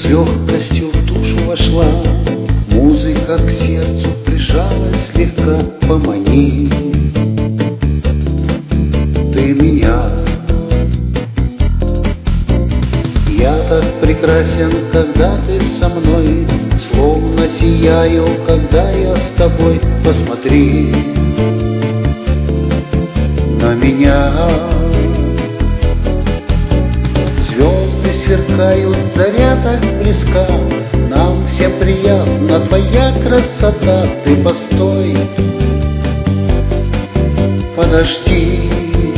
легкостью в душу вошла, музыка к сердцу прижалась, слегка помани ты меня. Я так прекрасен, когда ты со мной, словно сияю, когда я с тобой. Посмотри на меня. Звезды сверкают, заря так близка, нам всем приятна твоя красота. Ты постой, подожди.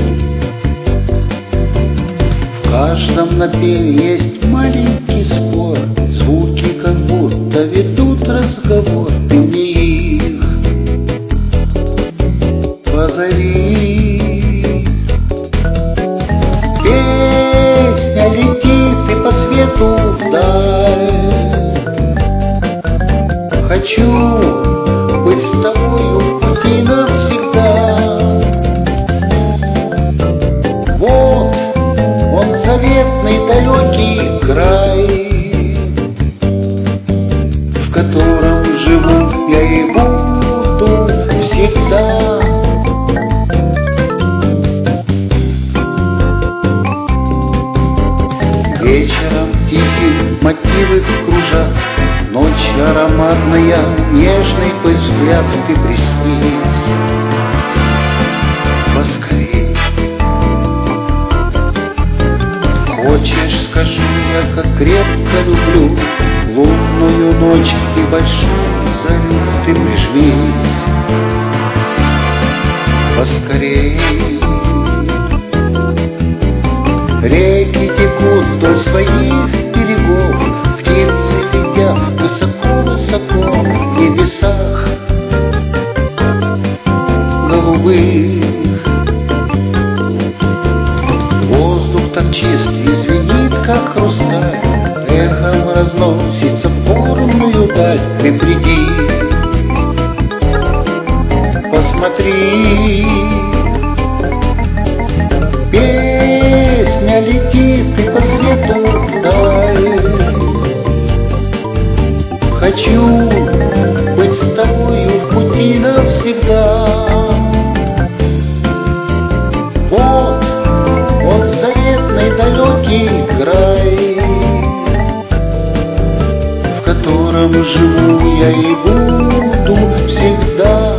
В каждом напеве есть маленький спор, звуки как будто ведут разговор. Ты мне их позови. Песня летит и по свету вдаль. Хочу быть с тобою в пути навсегда. Вот он, заветный далекий край, в котором живу я и буду всегда. Вечером тихим мотивы кружат, ночь ароматная, нежный твой взгляд. Ты приснись поскорей. Хочешь, скажу я, как крепко люблю лунную ночь и большую зарю. Ты прижмись поскорей. Реки текут вдоль своих берегов, птицы летят высоко-высоко в небесах голубых. Воздух так чист и звенит, как хрусталь, эхом разносится в горную даль. Ты приди, посмотри. Песня летит и по свету вдаль. Хочу быть с тобою в пути навсегда. Вот он, заветный далекий край, в котором живу я и буду всегда.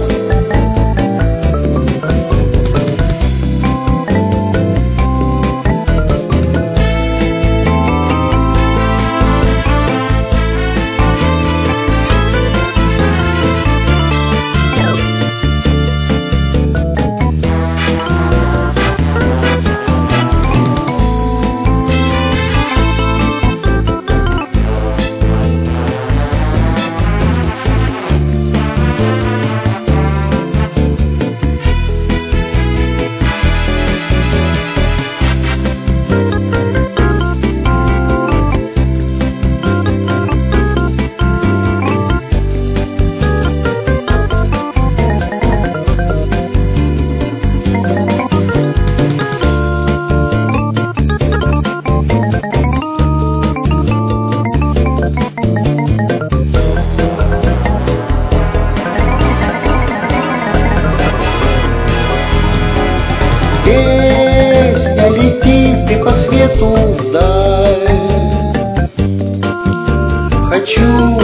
Песня летит и по свету вдаль. Хочу